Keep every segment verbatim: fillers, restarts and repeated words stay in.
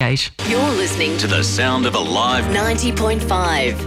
eight. You're listening to the sound of Alive ninety point five.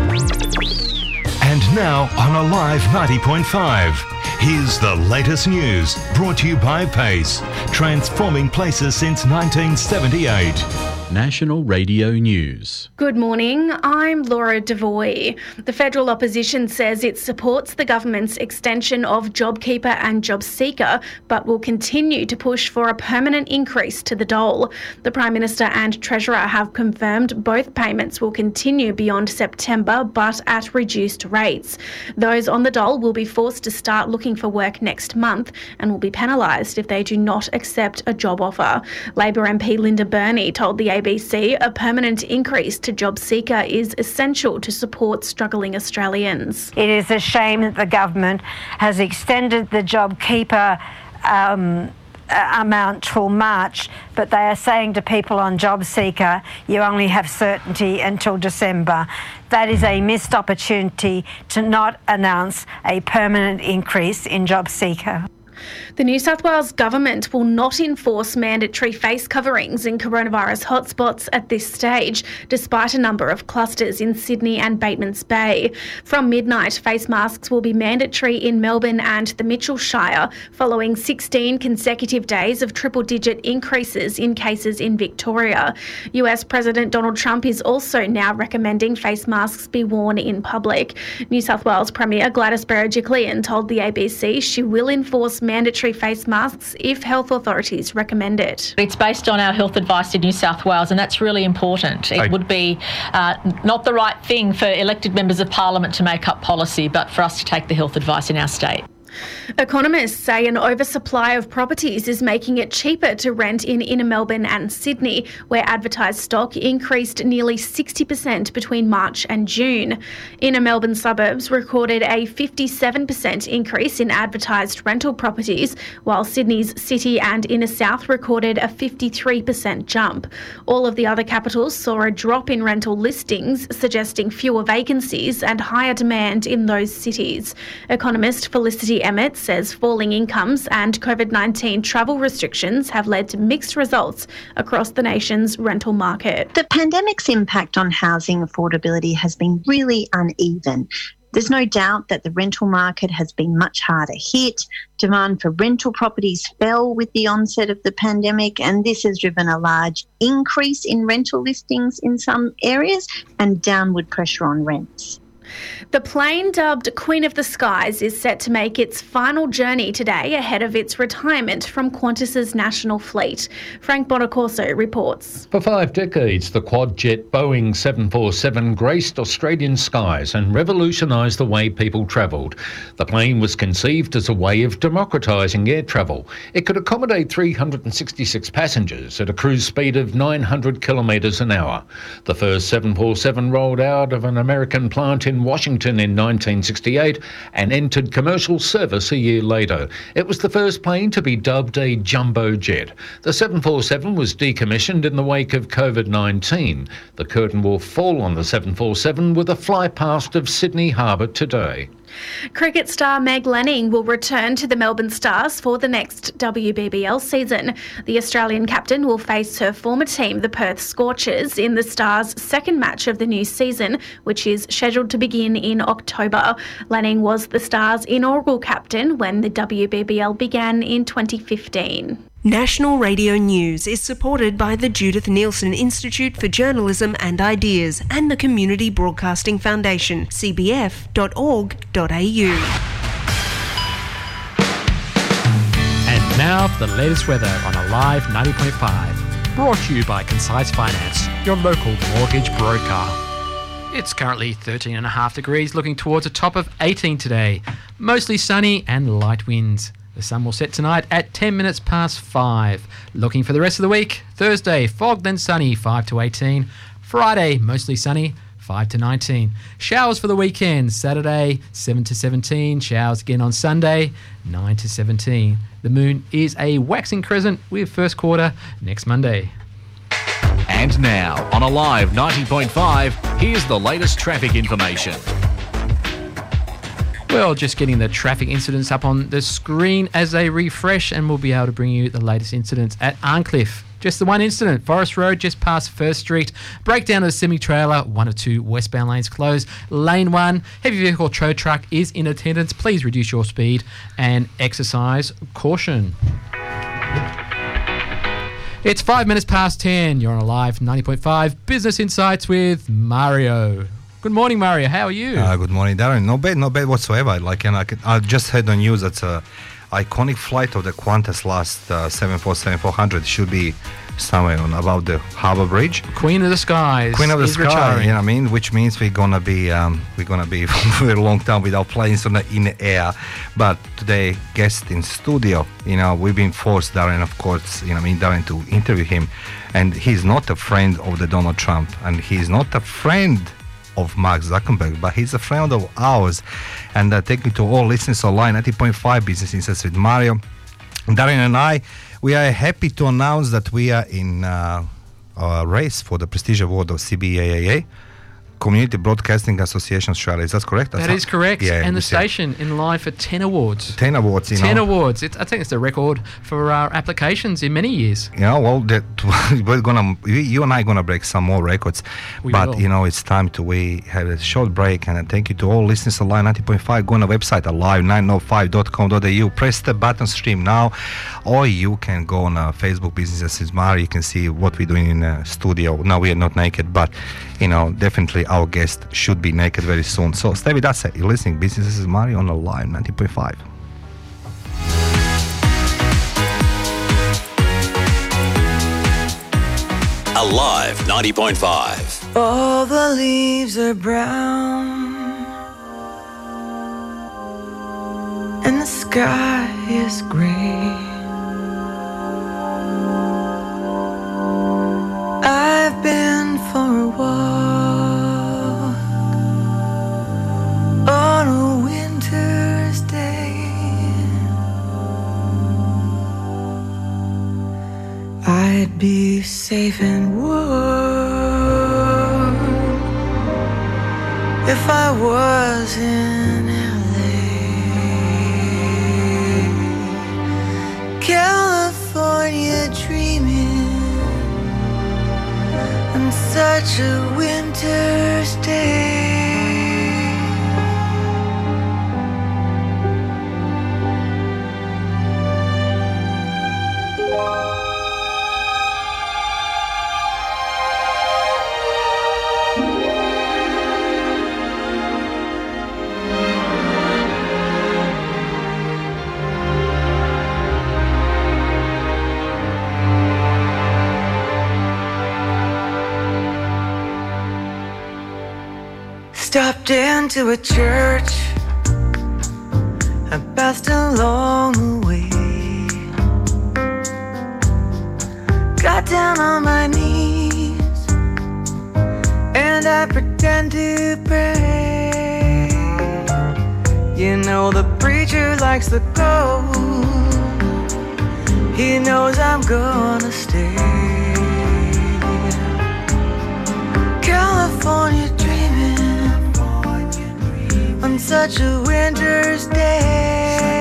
And now on Alive ninety point five, here's the latest news brought to you by Pace, transforming places since nineteen seventy-eight. National Radio News. Good morning, I'm Laura Devoy. The federal opposition says it supports the government's extension of JobKeeper and JobSeeker, but will continue to push for a permanent increase to the dole. The Prime Minister and Treasurer have confirmed both payments will continue beyond September, but at reduced rates. Those on the dole will be forced to start looking for work next month and will be penalised if they do not accept a job offer. Labor M P Linda Burney told the A B C a permanent increase to JobSeeker is essential to support struggling Australians. It is a shame that the government has extended the JobKeeper um, amount till March, but they are saying to people on JobSeeker, you only have certainty until December. That is a missed opportunity to not announce a permanent increase in JobSeeker. The New South Wales Government will not enforce mandatory face coverings in coronavirus hotspots at this stage, despite a number of clusters in Sydney and Batemans Bay. From midnight, face masks will be mandatory in Melbourne and the Mitchell Shire, following sixteen consecutive days of triple-digit increases in cases in Victoria. U S President Donald Trump is also now recommending face masks be worn in public. New South Wales Premier Gladys Berejiklian told the A B C she will enforce mandatory face masks if health authorities recommend it. It's based on our health advice in New South Wales, and that's really important. It would be uh, not the right thing for elected members of Parliament to make up policy, but for us to take the health advice in our state. Economists say an oversupply of properties is making it cheaper to rent in inner Melbourne and Sydney, where advertised stock increased nearly sixty percent between March and June. Inner Melbourne suburbs recorded a fifty-seven percent increase in advertised rental properties, while Sydney's city and inner south recorded a fifty-three percent jump. All of the other capitals saw a drop in rental listings, suggesting fewer vacancies and higher demand in those cities. Economist Felicity Emmett says falling incomes and COVID nineteen travel restrictions have led to mixed results across the nation's rental market. The pandemic's impact on housing affordability has been really uneven. There's no doubt that the rental market has been much harder hit. Demand for rental properties fell with the onset of the pandemic, and this has driven a large increase in rental listings in some areas and downward pressure on rents. The plane dubbed Queen of the Skies is set to make its final journey today ahead of its retirement from Qantas's national fleet. Frank Bonacorso reports. For five decades, the quad-jet Boeing seven forty-seven graced Australian skies and revolutionised the way people travelled. The plane was conceived as a way of democratising air travel. It could accommodate three hundred sixty-six passengers at a cruise speed of nine hundred kilometres an hour. The first seven forty-seven rolled out of an American plant in Washington in nineteen sixty-eight and entered commercial service a year later. It was the first plane to be dubbed a jumbo jet. The seven forty-seven was decommissioned in the wake of COVID nineteen. The curtain will fall on the seven forty-seven with a fly past of Sydney Harbour today. Cricket star Meg Lanning will return to the Melbourne Stars for the next W B B L season. The Australian captain will face her former team, the Perth Scorchers, in the Stars' second match of the new season, which is scheduled to begin in October. Lanning was the Stars' inaugural captain when the W B B L began in twenty fifteen. National Radio News is supported by the Judith Neilson Institute for Journalism and Ideas and the Community Broadcasting Foundation, c b f dot org dot a u. And now for the latest weather on Alive ninety point five. Brought to you by Concise Finance, your local mortgage broker. It's currently thirteen and a half degrees, looking towards a top of eighteen today. Mostly sunny and light winds. The sun will set tonight at ten minutes past five. Looking for the rest of the week, Thursday, fog then sunny, five to eighteen. Friday, mostly sunny, five to nineteen. Showers for the weekend, Saturday, seven to seventeen. Showers again on Sunday, nine to seventeen. The moon is a waxing crescent with first quarter next Monday. And now, on Alive ninety point five, here's the latest traffic information. Well, just getting the traffic incidents up on the screen as they refresh, and we'll be able to bring you the latest incidents at Arncliffe. Just the one incident. Forest Road, just past First Street. Breakdown of the semi-trailer. One or two westbound lanes closed. Lane one. Heavy vehicle tow truck is in attendance. Please reduce your speed and exercise caution. It's five minutes past ten. You're on a live ninety point five Business Insights with Mario. Good morning, Mario. How are you? Uh, good morning, Darren. No bad, no bad whatsoever. Like, and I, could, I just heard the news that uh, iconic flight of the Qantas last uh, seven forty-seven four hundred should be somewhere on about the Harbour Bridge. Queen of the Skies. Queen of the Sky. Retiring. You know what I mean? Which means we're gonna be um, we're gonna be for a long time without planes on the, in the air. But today, guest in studio. You know, we've been forced, Darren, of course. You know, what I mean, Darren, to interview him, and he's not a friend of the Donald Trump, and he's not a friend of Mark Zuckerberg, but he's a friend of ours. And uh, thank you to all listeners online, ninety point five Business Insights with Mario. Darren and I, we are happy to announce that we are in uh, a race for the prestigious award of C B A A A, Community Broadcasting Association Australia. Is that correct? That's that is correct. Yeah, and the said. station in line for ten awards. ten awards, you ten know. awards. It's, I think it's the record for our applications in many years. Yeah, well, that we're gonna, we, you and I are gonna break some more records. We but will. you know, it's time to we have a short break. And thank you to all listeners on Live ninety point five. Go on the website at live nine oh five dot com dot a u. Press the button stream now, or you can go on uh, Facebook Business as Mario. You can see what we're doing in the studio. No, we are not naked, but you know, definitely our guest should be naked very soon. So stay with us. You're listening Business as Mario on the Live ninety point five. Alive ninety point five. All the leaves are brown and the sky is grey. I've been for a walk on a winter's day. I'd be safe and warm if I was in L A, California dreaming on such a winter's day. Stopped into a church, I passed along the way, got down on my knees, and I pretend to pray. You know the preacher likes the cold, he knows I'm gonna stay. California on such a winter's day.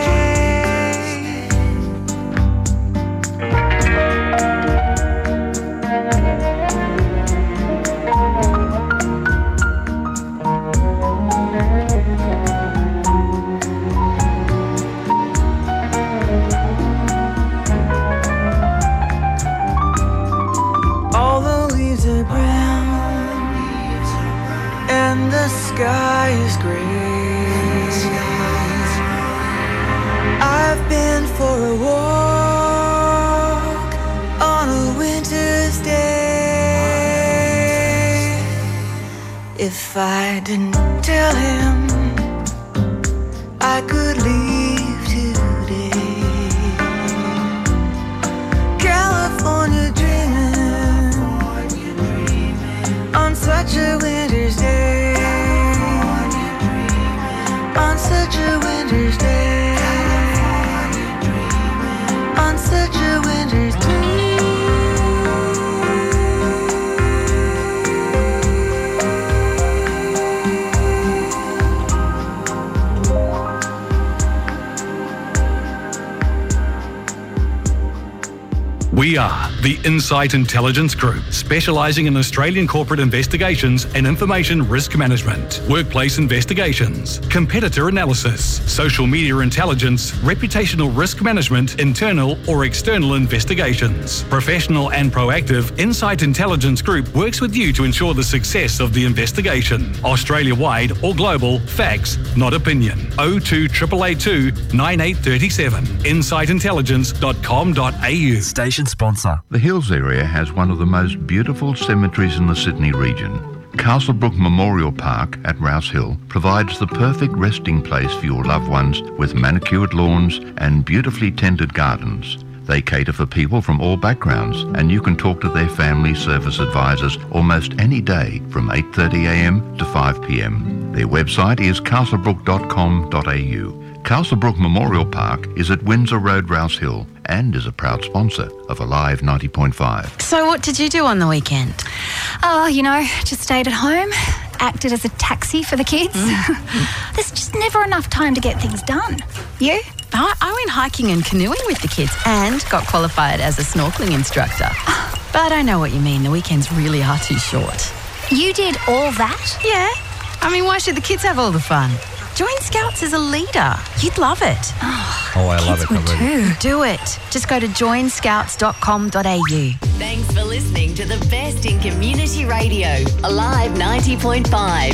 All the leaves are brown and the sky is gray. I've been for a walk on a winter's day. If I didn't tell him I could leave today, California dreaming on such a winter's day, on such a winter's day. On such a winter's day. We are The Insight Intelligence Group, specialising in Australian corporate investigations and information risk management, workplace investigations, competitor analysis, social media intelligence, reputational risk management, internal or external investigations. Professional and proactive, Insight Intelligence Group works with you to ensure the success of the investigation. Australia-wide or global, facts, not opinion. oh two eight eight eight two nine eight three seven. insight intelligence dot com dot a u. Station sponsor. The Hills area has one of the most beautiful cemeteries in the Sydney region. Castlebrook Memorial Park at Rouse Hill provides the perfect resting place for your loved ones with manicured lawns and beautifully tended gardens. They cater for people from all backgrounds, and you can talk to their family service advisors almost any day from eight thirty a m to five p m. Their website is castlebrook dot com dot a u. Castlebrook Memorial Park is at Windsor Road, Rouse Hill, and is a proud sponsor of Alive ninety point five. So what did you do on the weekend? Oh, you know, just stayed at home, acted as a taxi for the kids. Mm. There's just never enough time to get things done. You? I, I went hiking and canoeing with the kids and got qualified as a snorkelling instructor. But I know what you mean. The weekends really are too short. You did all that? Yeah. I mean, why should the kids have all the fun? Join Scouts as a leader. You'd love it. Oh, I love it already. Too. Do it. Just go to join scouts dot com dot a u. Thanks for listening to the best in community radio, Alive ninety point five.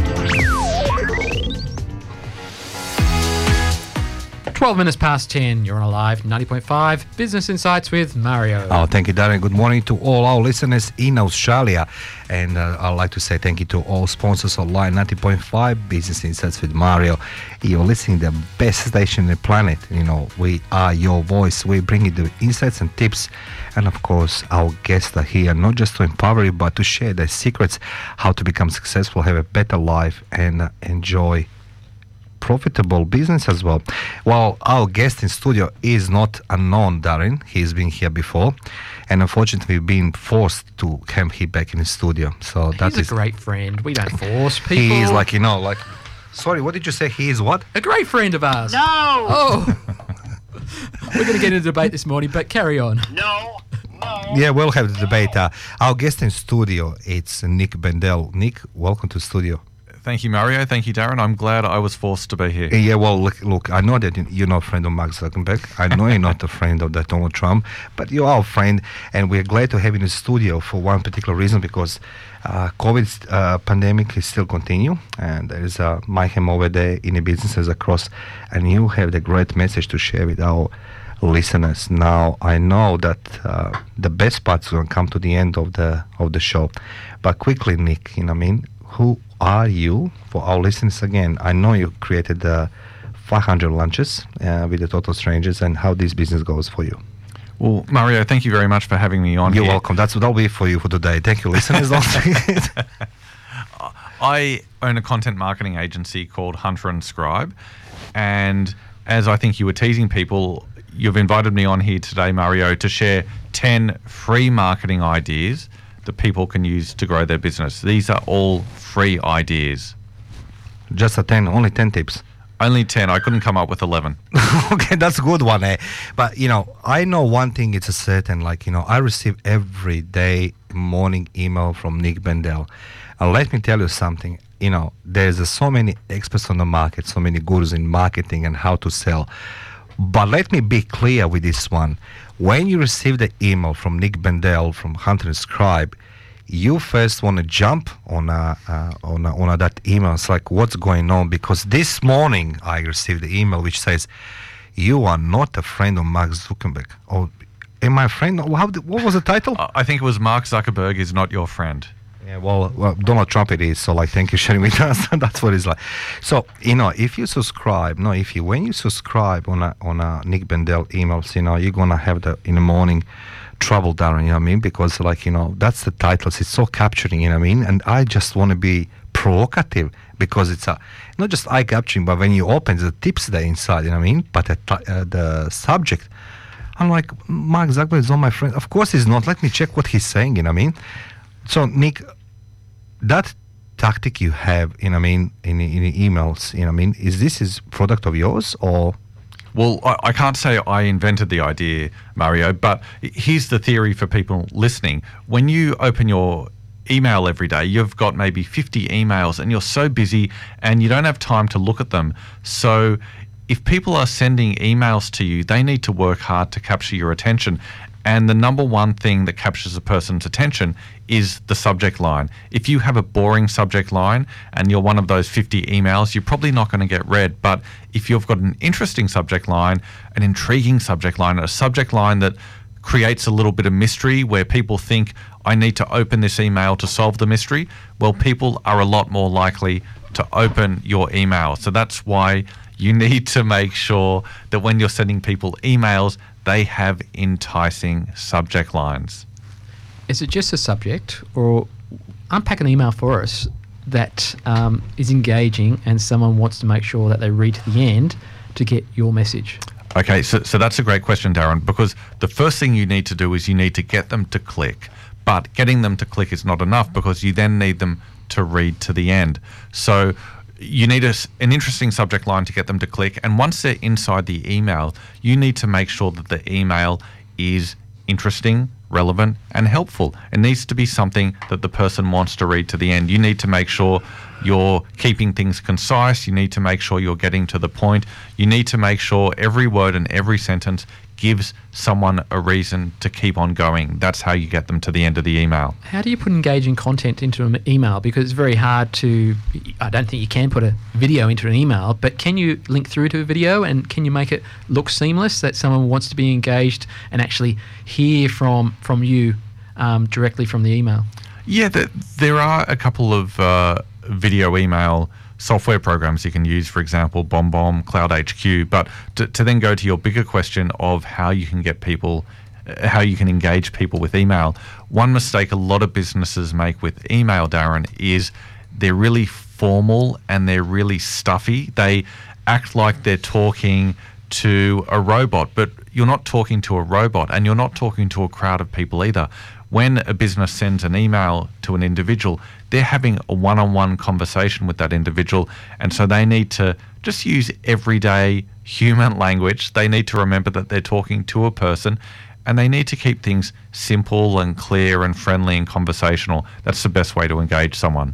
twelve minutes past ten, you're on Alive ninety point five, Business Insights with Mario. Oh, thank you, Darren. Good morning to all our listeners in Australia. And uh, I'd like to say thank you to all sponsors of Alive ninety point five, Business Insights with Mario. You're listening to the best station on the planet. You know, we are your voice. We bring you the insights and tips. And of course, our guests are here not just to empower you, but to share their secrets, how to become successful, have a better life, and uh, enjoy profitable business as well. Well, our guest in studio is not unknown, Darren. He's been here before, and unfortunately, we've been forced to have him back in the studio. So He's that a is great friend. We don't force people. He is like, you know, like. Sorry, what did you say? He is what? A great friend of ours. No. Oh. We're going to get into debate this morning, but carry on. No. No. Yeah, we'll have the debate. Uh, our guest in studio, it's Nick Bendel. Nick, welcome to the studio. Thank you, Mario. Thank you, Darren. I'm glad I was forced to be here. Yeah, well, look, look I know that you're not a friend of Mark Zuckerberg. I know you're not a friend of that Donald Trump, but you are a friend, and we're glad to have you in the studio for one particular reason, because uh, COVID uh, pandemic is still continue, and there is a mayhem over there in the businesses across, and you have the great message to share with our listeners. Now, I know that uh, the best part's going to come to the end of the of the show, but quickly, Nick, you know what I mean? Who are you for our listeners again? I know you created the five hundred lunches uh, with the total strangers, and how this business goes for you. Well, Mario, thank you very much for having me on. You're here. welcome. That's what I'll be for you for today. Thank you, listeners. I own a content marketing agency called Hunter and Scribe, and as I think you were teasing people, you've invited me on here today, Mario, to share ten free marketing ideas that people can use to grow their business. These are all free ideas. Just a ten, only ten tips. Only ten. I couldn't come up with eleven. Okay, that's a good one, eh? But, you know, I know one thing, it's a certain, like, you know, I receive every day morning email from Nick Bendel. And let me tell you something, you know, there's uh, so many experts on the market, so many gurus in marketing and how to sell. But let me be clear with this one. When you receive the email from Nick Bendel from Hunter and Scribe, you first want to jump on a, uh, on a, on a, that email. It's like, what's going on? Because this morning I received the email which says, you are not a friend of Mark Zuckerberg. Or am I a friend? How, what was the title? I think it was Mark Zuckerberg is not your friend. Yeah, well, well, Donald Trump it is. So, like, thank you for sharing with us. That's what it's like. So, you know, if you subscribe, no, if you when you subscribe on a on a Nick Bendel emails, you know, you're gonna have the in the morning trouble, Darren. You know what I mean? Because, like, you know, that's the titles. It's so capturing. You know what I mean? And I just want to be provocative because it's a not just eye capturing, but when you open the tips there inside. You know what I mean? But the, uh, the subject, I'm like, Mark Zuckerberg is not my friend. Of course he's not. Let me check what he's saying. You know what I mean? So, Nick, that tactic you have, you know, I mean, in in the emails, you know, I mean, is this is product of yours or? Well, I, I can't say I invented the idea, Mario, but here's the theory for people listening. When you open your email every day, you've got maybe fifty emails and you're so busy and you don't have time to look at them. So if people are sending emails to you, they need to work hard to capture your attention. And the number one thing that captures a person's attention is the subject line. If you have a boring subject line and you're one of those fifty emails, you're probably not going to get read. But if you've got an interesting subject line, an intriguing subject line, a subject line that creates a little bit of mystery where people think, I need to open this email to solve the mystery, well, people are a lot more likely to open your email. So that's why you need to make sure that when you're sending people emails, they have enticing subject lines. Is it just a subject, or unpack an email for us that um, is engaging and someone wants to make sure that they read to the end to get your message? Okay, so, so that's a great question, Darren, because the first thing you need to do is you need to get them to click. But getting them to click is not enough because you then need them to read to the end. So you need a, an interesting subject line to get them to click. And once they're inside the email, you need to make sure that the email is interesting, relevant, and helpful. It needs to be something that the person wants to read to the end. You need to make sure you're keeping things concise. You need to make sure you're getting to the point. You need to make sure every word and every sentence gives someone a reason to keep on going. That's how you get them to the end of the email. How do you put engaging content into an email? Because it's very hard to, I don't think you can put a video into an email, but can you link through to a video and can you make it look seamless that someone wants to be engaged and actually hear from, from you um, directly from the email? Yeah, the, there are a couple of uh, video email software programs you can use, for example, BombBomb, Cloud H Q. But to, to then go to your bigger question of how you can get people, uh, how you can engage people with email, one mistake a lot of businesses make with email, Darren, is they're really formal and they're really stuffy. They act like they're talking to a robot, but you're not talking to a robot and you're not talking to a crowd of people either. When a business sends an email to an individual, they're having a one-on-one conversation with that individual, and so they need to just use everyday human language. They need to remember that they're talking to a person, and they need to keep things simple and clear and friendly and conversational. That's the best way to engage someone.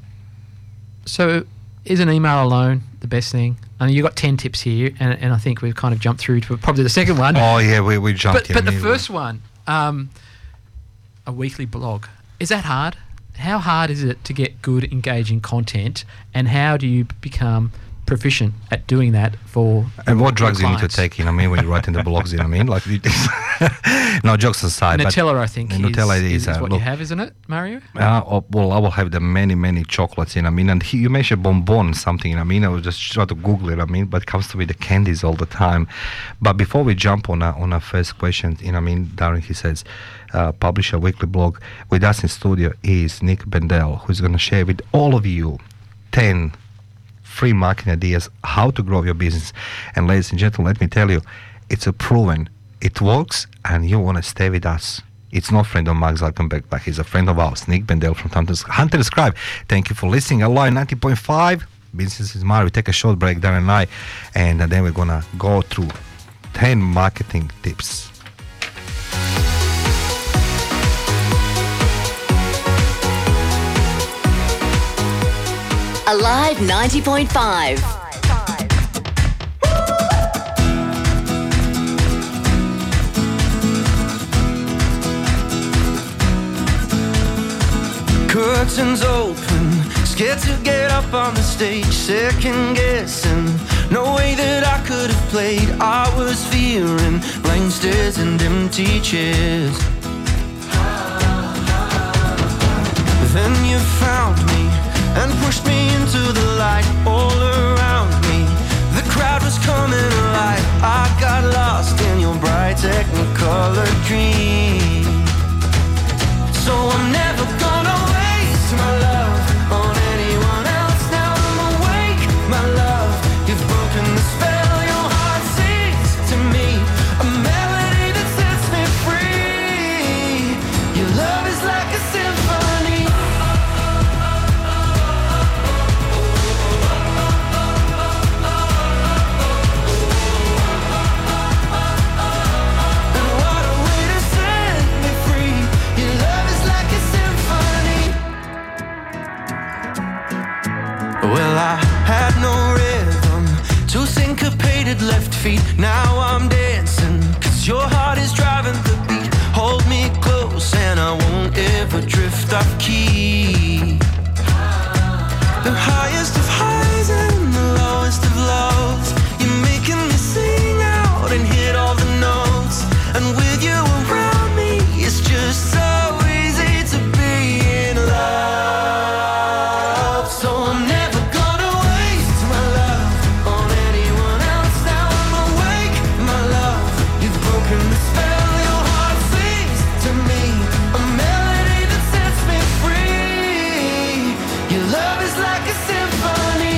So is an email alone the best thing? I mean, you've got ten tips here, and, and I think we've kind of jumped through to probably the second one. Oh, yeah, we, we jumped. But, but the first one, um, a weekly blog. Is that hard? How hard is it to get good, engaging content, and how do you become proficient at doing that for And what drugs your you need to clients? take, you know what I mean, when you're writing the blogs, you know what I mean? Like, no, jokes aside. but Nutella, I think, Nutella is, is, is, is uh, what look, you have, isn't it, Mario? Uh, oh, well, I will have the many, many chocolates, you know what I mean? And he, you mentioned bonbon, something, you know what I mean? I was just trying to Google it, I mean, but it comes to me the candies all the time. But before we jump on our, on our first question, you know what I mean, Darren, he says, uh, publish a weekly blog. With us in studio is Nick Bendel, who's going to share with all of you ten free marketing ideas, how to grow your business. And ladies and gentlemen, let me tell you, it's a proven, it works, and you want to stay with us. It's not friend of Mark Zuckerberg, but he's a friend of ours, Nick Bendel from Hunter Scribe. Thank you for listening. Alive ninety point five, Business is Mario. We take a short break, Darren and I, and then we're going to go through ten marketing tips. Alive ninety point five. Curtains open, scared to get up on the stage, second guessing, no way that I could have played. I was fearing blank stares and empty chairs. Then you found me and pushed me into the light. All around me, the crowd was coming alive. I got lost in your bright technicolor dream. So I'm never gonna waste my love on anyone else. Now I'm awake, my love. You've broken the spell. Your heart sings to me a melody that sets me free. Your love is like a symphony. Well, I had no rhythm, two syncopated left feet. Now I'm dancing, 'cause your heart is driving the beat. Hold me close and I won't ever drift off key. The highest of highs and the lowest of lows, you're making me sing out and hit all the notes. And with you around me, it's just so easy to be in love. So I'm never gonna waste my love on anyone else. Now I'm awake, my love, you've broken the spell. Your heart sings to me a melody that sets me free. Your love is like a symphony.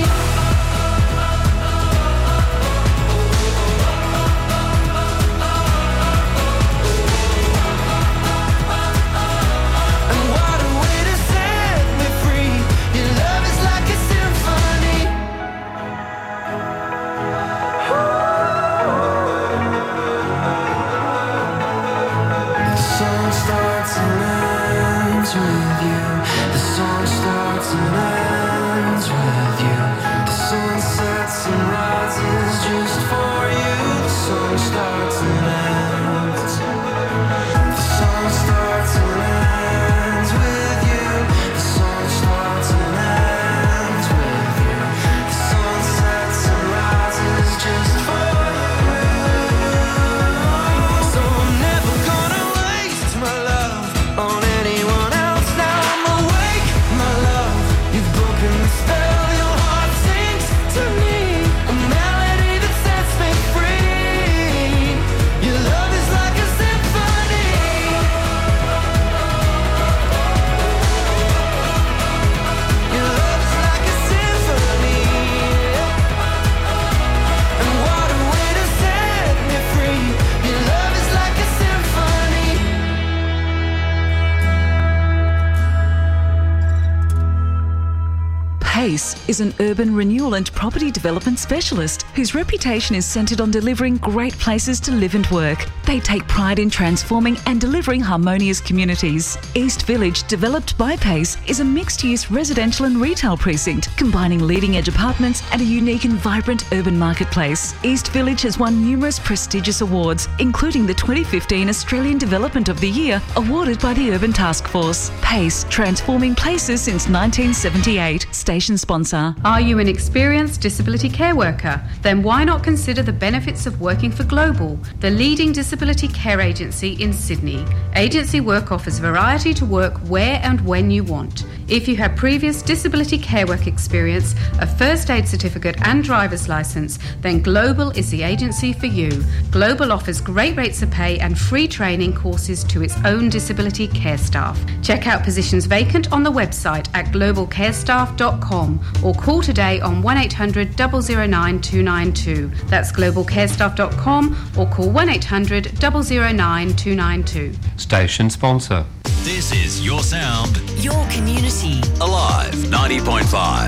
And what a way to set me free. Your love is like a symphony. The song starts and ends with you. The song starts and ends with you. The sun sets and rises just for you. The song starts and ends. The song starts and ends with you. The song starts and ends with you. The sun sets and rises just for you. So I'm never gonna waste my love on anyone else. Now I'm awake, my love, you've broken the spell. Your heart sings to me a melody that sets me free. Your love is like a symphony. Your love is like a symphony. And what a way to set me free. Your love is like a symphony. PACE is an urban renewal and property development specialist whose reputation is centred on delivering great places to live and work. They take pride in transforming and delivering harmonious communities. East Village, developed by PACE, is a mixed-use residential and retail precinct, combining leading-edge apartments and a unique and vibrant urban marketplace. East Village has won numerous prestigious awards, including the twenty fifteen Australian Development of the Year, awarded by the Urban Task Force. PACE, transforming places since nineteen seventy-eight. Station sponsor. Are you an experienced disability care worker? Then why not consider the benefits of working for Global, the leading disability care agency in Sydney. Agency work offers variety to work where and when you want. If you have previous disability care work experience, a first aid certificate and driver's licence, then Global is the agency for you. Global offers great rates of pay and free training courses to its own disability care staff. Check out positions vacant on the website at global care staff dot com or call today on one eight hundred, zero zero nine, two nine two. That's global care staff dot com or call one eight hundred, zero zero nine, two nine two. Station sponsor. This is your sound. Your community. Alive ninety point five.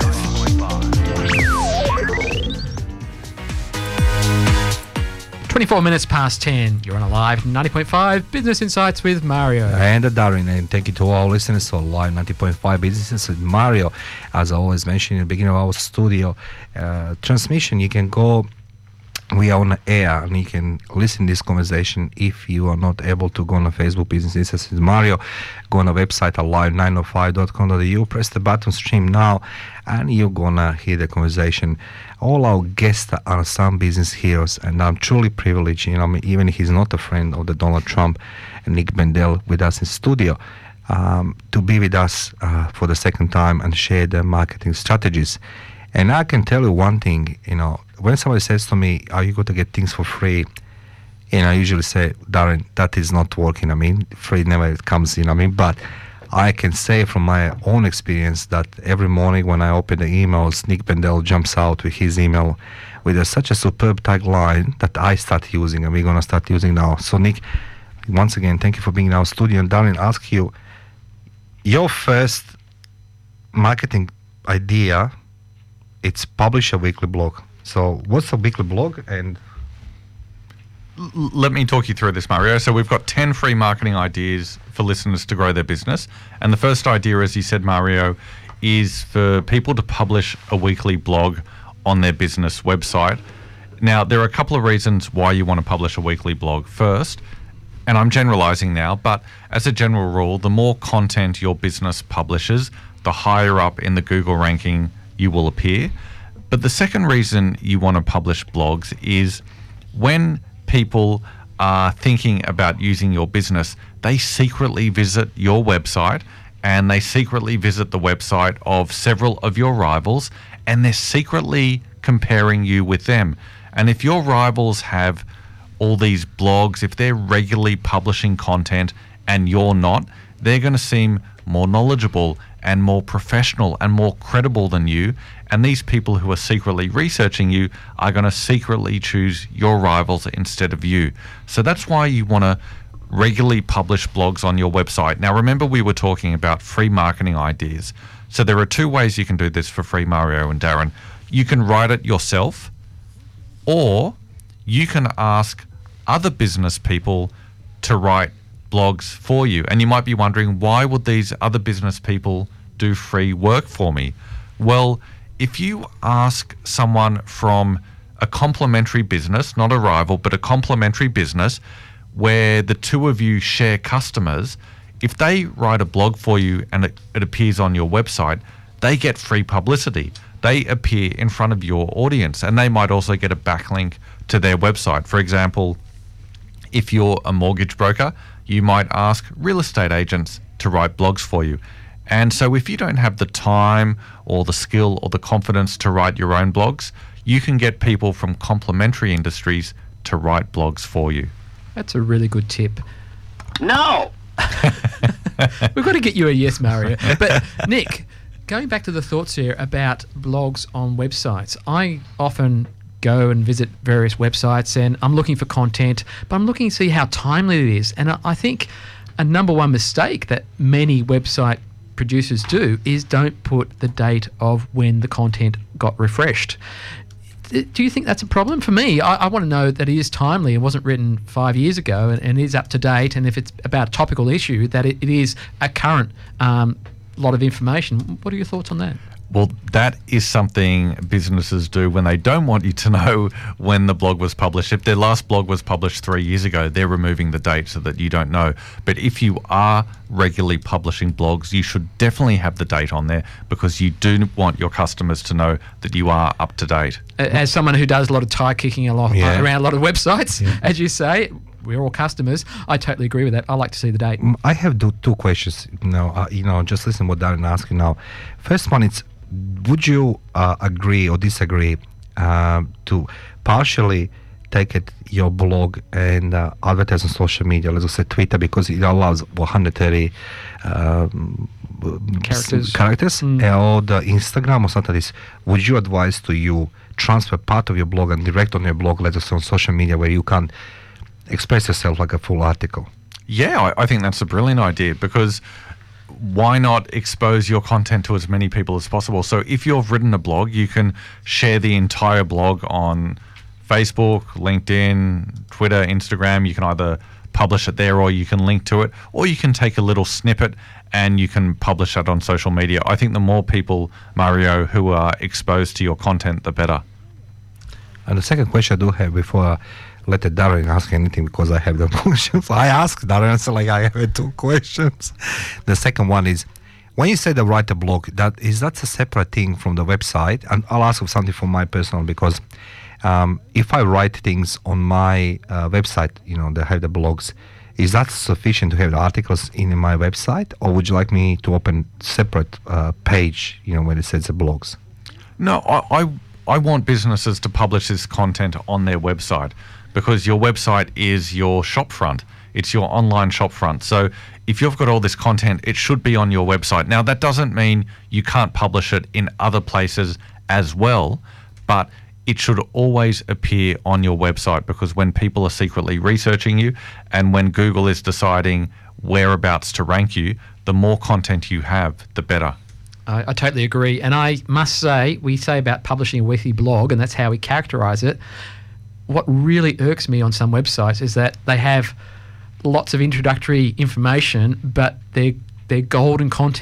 twenty-four minutes past ten. You're on Alive ninety point five Business Insights with Mario. And Darren, and thank you to all listeners to Live ninety point five Business Insights with Mario. As I always mentioned in the beginning of our studio uh, transmission, you can go, we are on the air and you can listen to this conversation. If you are not able to go on the Facebook Business Insights with Mario, go on the website alive nine oh five dot com dot a u, press the button stream now, and you're gonna hear the conversation. All our guests are some business heroes, and I'm truly privileged, you know, I mean, even if he's not a friend of the Donald Trump and Nick Bendel with us in studio, um, to be with us uh, for the second time and share the marketing strategies. And I can tell you one thing, you know, when somebody says to me, are you going to get things for free? And I usually say, Darren, that is not working. I mean, free never comes, you know what I mean? But I can say from my own experience that every morning when I open the emails, Nick Bendel jumps out with his email with a, such a superb tagline that I start using, and we're going to start using now. So, Nick, once again, thank you for being in our studio. And Darren, ask you, your first marketing idea, it's publish a weekly blog. So what's a weekly blog? And L- let me talk you through this, Mario. So we've got ten free marketing ideas for listeners to grow their business. And the first idea, as you said, Mario, is for people to publish a weekly blog on their business website. Now, there are a couple of reasons why you want to publish a weekly blog. First, and I'm generalising now, but as a general rule, the more content your business publishes, the higher up in the Google ranking you will appear. But the second reason you want to publish blogs is when people are thinking about using your business, they secretly visit your website and they secretly visit the website of several of your rivals, and they're secretly comparing you with them. And if your rivals have all these blogs, if they're regularly publishing content and you're not, they're going to seem more knowledgeable and more professional and more credible than you. And these people who are secretly researching you are going to secretly choose your rivals instead of you. So that's why you want to regularly publish blogs on your website. Now, remember, we were talking about free marketing ideas. So there are two ways you can do this for free, Mario and Darren. You can write it yourself, or you can ask other business people to write blogs for you. And you might be wondering, why would these other business people do free work for me? Well, if you ask someone from a complementary business, not a rival, but a complementary business where the two of you share customers, if they write a blog for you and it, it appears on your website, they get free publicity. They appear in front of your audience, and they might also get a backlink to their website. For example, if you're a mortgage broker, you might ask real estate agents to write blogs for you. And so if you don't have the time or the skill or the confidence to write your own blogs, you can get people from complementary industries to write blogs for you. That's a really good tip. No! We've got to get you a yes, Mario. But Nick, going back to the thoughts here about blogs on websites, I often go and visit various websites and I'm looking for content, but I'm looking to see how timely it is. And I think a number one mistake that many website producers do is don't put the date of when the content got refreshed. Do you think that's a problem? For me, I, I want to know that it is timely and wasn't written five years ago and, and is up to date, and if it's about a topical issue, that it, it is a current um, lot of information. What are your thoughts on that? Well, that is something businesses do when they don't want you to know when the blog was published. If their last blog was published three years ago, they're removing the date so that you don't know. But if you are regularly publishing blogs, you should definitely have the date on there, because you do want your customers to know that you are up to date. As someone who does a lot of tie kicking a lot, Yeah. around a lot of websites, Yeah. as you say, we're all customers. I totally agree with that. I like to see the date. Mm, I have two, two questions. You know, uh, you know, just listen what Darren asked you now. First one is, would you uh, agree or disagree uh, to partially take it your blog and uh, advertise on social media, let's say Twitter, because it allows one hundred thirty um, Characters. characters Mm. or the Instagram or something like this? Would you advise to you transfer part of your blog and direct on your blog, let's say on social media, where you can express yourself like a full article? Yeah, I, I think that's a brilliant idea, because why not expose your content to as many people as possible? So if you've written a blog, you can share the entire blog on Facebook, LinkedIn, Twitter, Instagram. You can either publish it there or you can link to it, or you can take a little snippet and you can publish it on social media. I think the more people, Mario, who are exposed to your content, the better. And the second question I do have before I let Darren ask anything, because I have the questions. I asked Darren, so like I have two questions. The second one is, when you say the write a blog, that is that's a separate thing from the website. And I'll ask you something from my personal, because um, if I write things on my uh, website, you know, they have the blogs, is that sufficient to have the articles in my website, or would you like me to open separate uh, page, you know, where it says the blogs? No, I, I I want businesses to publish this content on their website, because your website is your shopfront. It's your online shopfront. So if you've got all this content, it should be on your website. Now, that doesn't mean you can't publish it in other places as well, but it should always appear on your website, because when people are secretly researching you and when Google is deciding whereabouts to rank you, the more content you have, the better. I, I totally agree. And I must say, we say about publishing a weekly blog, and that's how we characterise it. What really irks me on some websites is that they have lots of introductory information, but their their golden content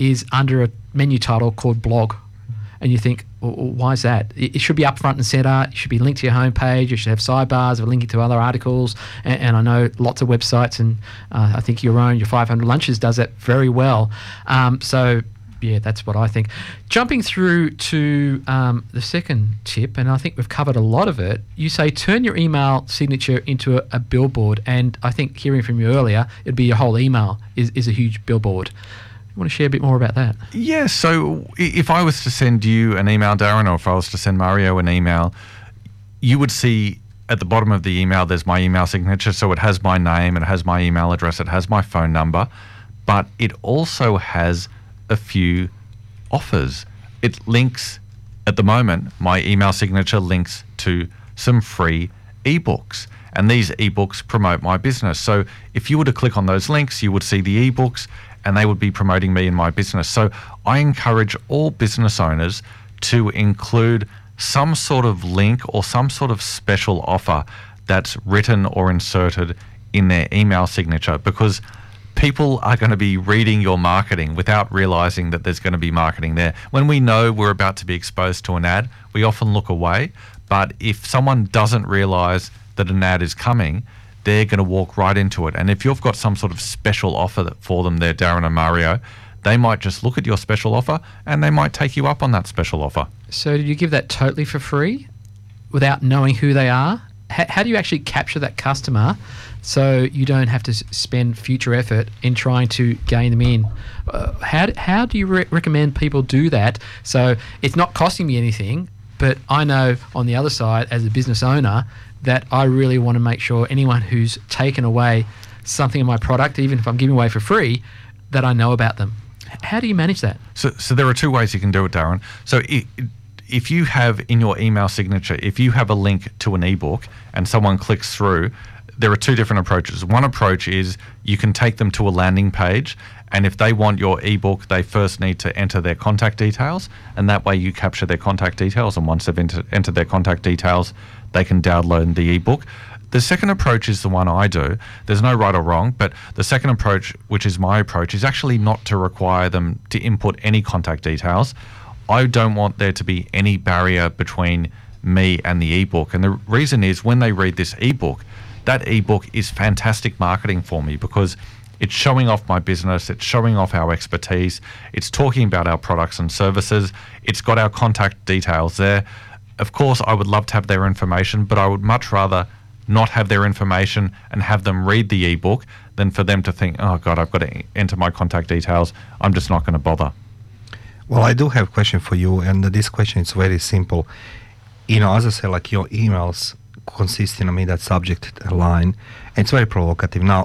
is under a menu title called blog. And you think, well, why is that? It should be up front and centre. It should be linked to your homepage. You should have sidebars of linking to other articles. And, and I know lots of websites, and uh, I think your own, your five hundred Lunches does that very well. Um, so, yeah, that's what I think. Jumping through to um, the second tip, and I think we've covered a lot of it, you say turn your email signature into a, a billboard. And I think hearing from you earlier, it'd be your whole email is, is a huge billboard. You want to share a bit more about that? Yeah, so if I was to send you an email, Darren, or if I was to send Mario an email, you would see at the bottom of the email there's my email signature. So it has my name, it has my email address, it has my phone number, but it also has a few offers. It links, at the moment, my email signature links to some free ebooks. And these ebooks promote my business. So if you were to click on those links, you would see the ebooks, and they would be promoting me in my business. So I encourage all business owners to include some sort of link or some sort of special offer that's written or inserted in their email signature, because people are going to be reading your marketing without realizing that there's going to be marketing there. When we know we're about to be exposed to an ad, we often look away. But if someone doesn't realize that an ad is coming, they're going to walk right into it. And if you've got some sort of special offer for them there, Darren and Mario, they might just look at your special offer and they might take you up on that special offer. So do you give that totally for free without knowing who they are? H- how do you actually capture that customer so you don't have to s- spend future effort in trying to gain them in? Uh, how, d- how do you re- recommend people do that so it's not costing me anything, but I know on the other side as a business owner that I really want to make sure anyone who's taken away something in my product, even if I'm giving away for free, that I know about them. How do you manage that? So, so there are two ways you can do it, Darren. So it, if you have in your email signature, if you have a link to an ebook and someone clicks through, there are two different approaches. One approach is you can take them to a landing page, and if they want your ebook, they first need to enter their contact details, and that way you capture their contact details, and once they've enter, entered their contact details, they can download the ebook. The second approach is the one I do. There's no right or wrong, but the second approach, which is my approach, is actually not to require them to input any contact details. I don't want there to be any barrier between me and the ebook. And the reason is when they read this ebook, that ebook is fantastic marketing for me because it's showing off my business, it's showing off our expertise, it's talking about our products and services, it's got our contact details there. Of course, I would love to have their information, but I would much rather not have their information and have them read the ebook than for them to think, oh God, I've got to enter my contact details. I'm just not going to bother. Well, I do have a question for you, and this question is very simple. You know, as I said, like your emails consist in, I mean, that subject line, and it's very provocative. Now,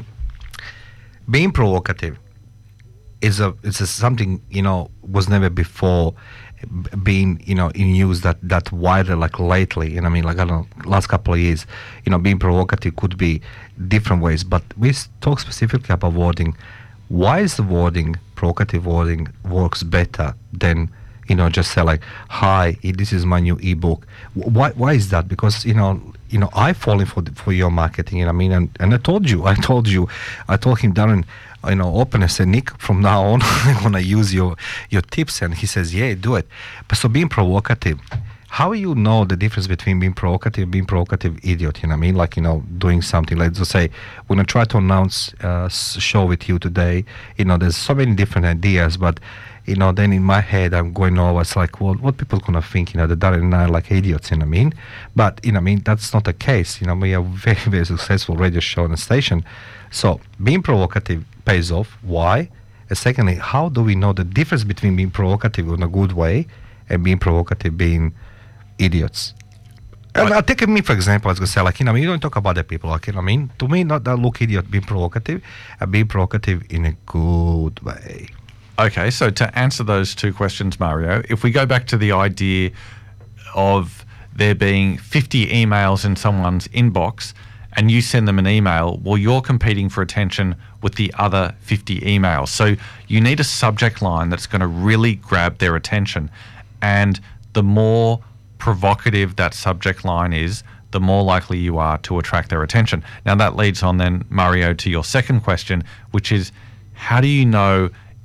being provocative is a it's a something, you know, was never before being, you know, in use that that wider like lately. And I mean, like I don't know, last couple of years, you know, being provocative could be different ways. But we talk specifically about wording. Why is the wording, provocative wording, works better than, you know, just say like, "Hi, this is my new ebook." Why? Why is that? Because you know, you know, I fall in for the, for your marketing. You know, what I mean, and, and I told you, I told you, I told him, Darren, you know, open and say, Nick, from now on, I'm gonna use your your tips, and he says, yeah, do it. But so being provocative, how you know the difference between being provocative and being provocative idiot? You know what I mean? Like, you know, doing something like, just say, we're gonna try to announce a show with you today. You know, there's so many different ideas, but you know, then in my head, I'm going over, it's like, well, what people gonna think, you know, that Darren and I are like idiots, you know what I mean? But, you know what I mean, that's not the case. You know, we are very, very successful radio show and station. So, being provocative pays off. Why? And secondly, how do we know the difference between being provocative in a good way and being provocative being idiots? And I'll take me, for example, I was going to say, like, you know, you don't talk about the people, like, you know what I mean? To me, not that look idiot being provocative, and being provocative in a good way. Okay, so to answer those two questions, Mario, if we go back to the idea of there being fifty emails in someone's inbox and you send them an email, well, you're competing for attention with the other fifty emails. So you need a subject line that's going to really grab their attention. And the more provocative that subject line is, the more likely you are to attract their attention. Now that leads on then, Mario, to your second question, which is how do you know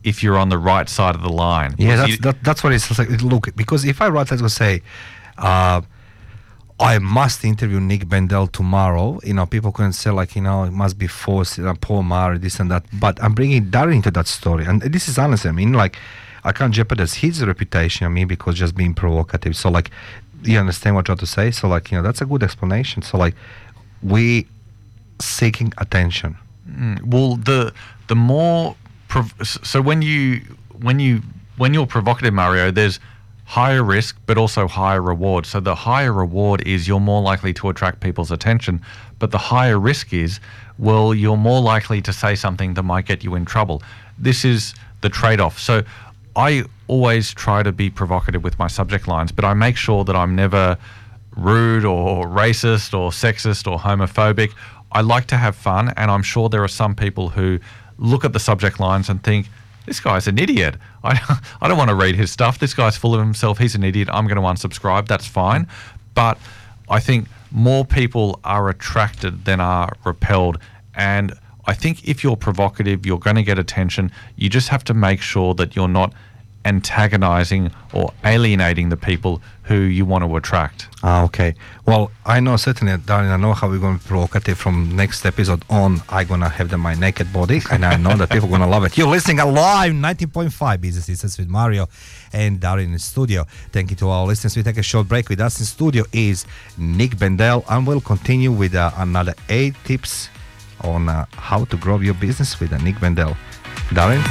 if you're on the right side of the line. Yeah, Because that's you- that, that's what it's like. Look, because if I write, let's go say, uh, I must interview Nick Bendel tomorrow. You know, people can say like, you know, it must be forced, uh, Paul Murray, this and that. But I'm bringing Darren into that story, and this is honest. I mean, like, I can't jeopardize his reputation. I mean, because just being provocative. So, like, you understand what I'm trying to say? So, like, you know, that's a good explanation. So, like, we seeking attention. Mm, well, the the more prov- so when you when you when you're provocative, Mario, there's higher risk but also higher reward. So the higher reward is you're more likely to attract people's attention, but the higher risk is, well, you're more likely to say something that might get you in trouble. This is the trade-off. So I always try to be provocative with my subject lines, but I make sure that I'm never rude or racist or sexist or homophobic. I like to have fun, and I'm sure there are some people who look at the subject lines and think, this guy's an idiot. I, I don't want to read his stuff. This guy's full of himself. He's an idiot. I'm going to unsubscribe. That's fine. But I think more people are attracted than are repelled. And I think if you're provocative, you're going to get attention. You just have to make sure that you're not antagonizing or alienating the people who you want to attract. Ah, okay. Well, I know certainly, Darren, I know how we're going to be provocative from next episode on. I'm going to have them my naked body, and I know that people are going to love it. You're listening live nineteen point five Business Insights with Mario and Darren in the studio. Thank you to our listeners. We take a short break. With us in studio is Nick Bendel, and we'll continue with uh, another eight tips on uh, how to grow your business with uh, Nick Bendel. Darren?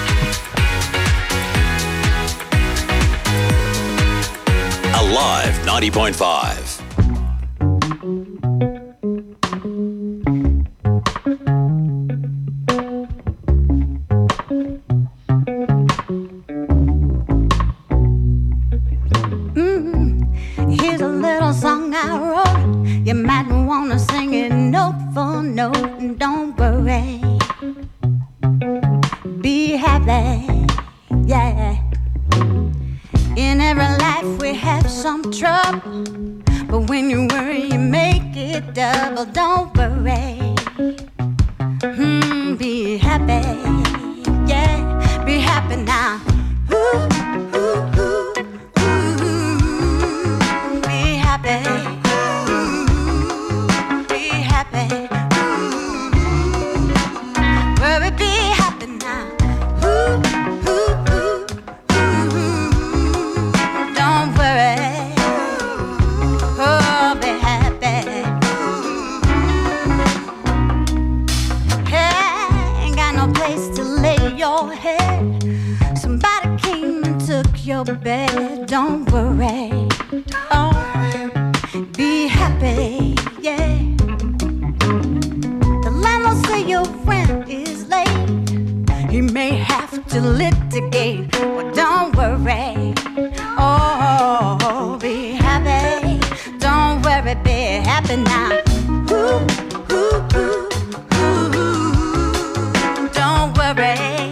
Alive ninety point five. Mm, here's a little song I wrote. You might want to sing it note for note. And don't worry, be happy, yeah. In every life we have some trouble, but when you worry you make it double. Don't worry, mm, be happy, yeah, be happy now. Ooh, ooh, ooh, ooh, be happy, ooh, be happy, ooh, worry, be happy now. Ooh, ooh, ooh. Don't worry, oh, be happy. Hey, ain't got no place to lay your head. Somebody came and took your bed. Don't worry, oh, be happy, yeah. The landlord say your rent is late. He may have to litigate, but don't worry. Oh, be happy. Don't worry, be happy now. Ooh, ooh, ooh, ooh. Don't worry.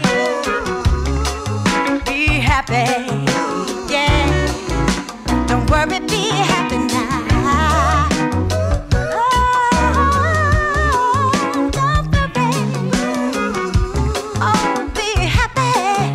Be happy. Yeah. Don't worry, be happy now. Oh, don't worry. Oh, be happy.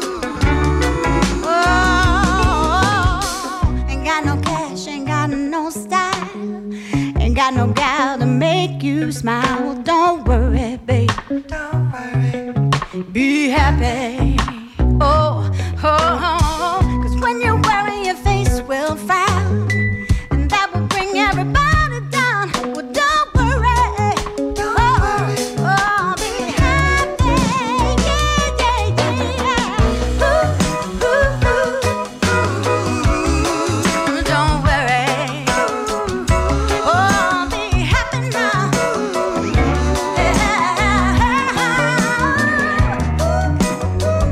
Ain't got no cash, ain't got no style, ain't got no gal to make you smile. Well, don't worry, babe. Don't worry. Be happy. Oh, oh, oh. Cause when you worry, your face will frown, and that will bring everybody down. Well, don't worry. Don't oh, worry. Oh, be happy. Yeah, yeah, yeah. Ooh, ooh, ooh. Don't worry. Oh, be happy now. Yeah.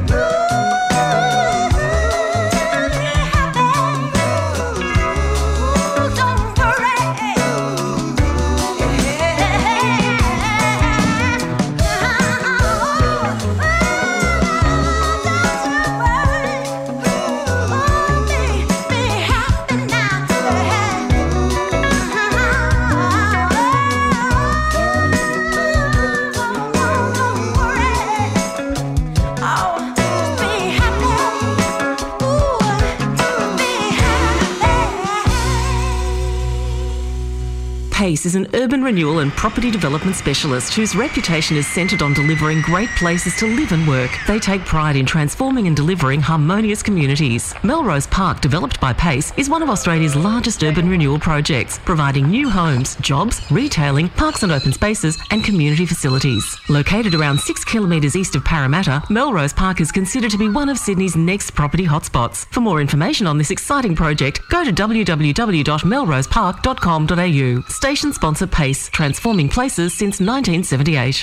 Pace is an urban renewal and property development specialist whose reputation is centred on delivering great places to live and work. They take pride in transforming and delivering harmonious communities. Melrose Park, developed by Pace, is one of Australia's largest urban renewal projects, providing new homes, jobs, retailing, parks and open spaces and community facilities. Located around six kilometres east of Parramatta, Melrose Park is considered to be one of Sydney's next property hotspots. For more information on this exciting project, go to w w w dot melrose park dot com dot a u. Station sponsor Pace, transforming places since nineteen seventy-eight.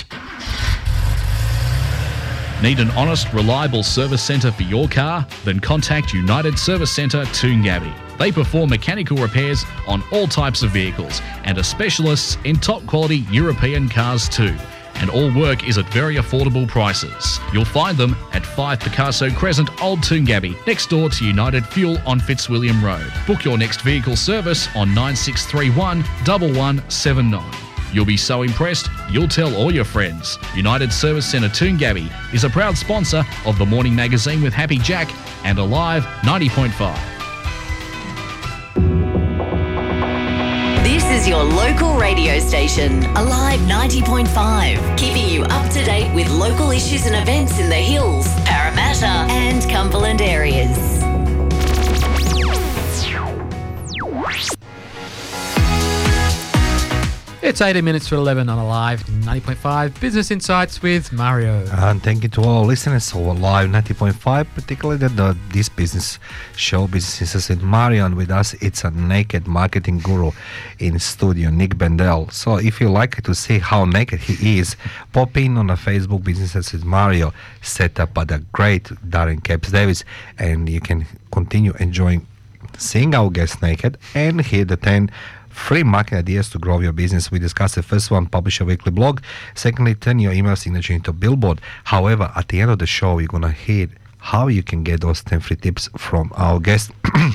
Need an honest, reliable service centre for your car? Then contact United Service Centre Toongabbie. They perform mechanical repairs on all types of vehicles and are specialists in top quality European cars too. And all work is at very affordable prices. You'll find them at five Picasso Crescent, Old Toongabbie, next door to United Fuel on Fitzwilliam Road. Book your next vehicle service on nine six three one, one one seven nine. You'll be so impressed, you'll tell all your friends. United Service Centre Toongabbie is a proud sponsor of the Morning Magazine with Happy Jack and Alive ninety point five. This is your local radio station, Alive ninety point five, keeping you up to date with local issues and events in the Hills, Parramatta and Cumberland areas. It's eighteen minutes to eleven on Alive ninety point five Business Insights with Mario. And thank you to all listeners of Alive ninety point five, particularly the, the, this business show, Business Insights with Mario. And with us, it's a naked marketing guru in studio, Nick Bendel. So if you like to see how naked he is, pop in on a Facebook Business Insights with Mario, set up by the great Darren Capes Davis, and you can continue enjoying seeing our guests naked and hear the ten free marketing ideas to grow your business. We discussed the first one, publish a weekly blog. Secondly, turn your email signature into a billboard. However, at the end of the show, you're going to hear how you can get those ten free tips from our guest.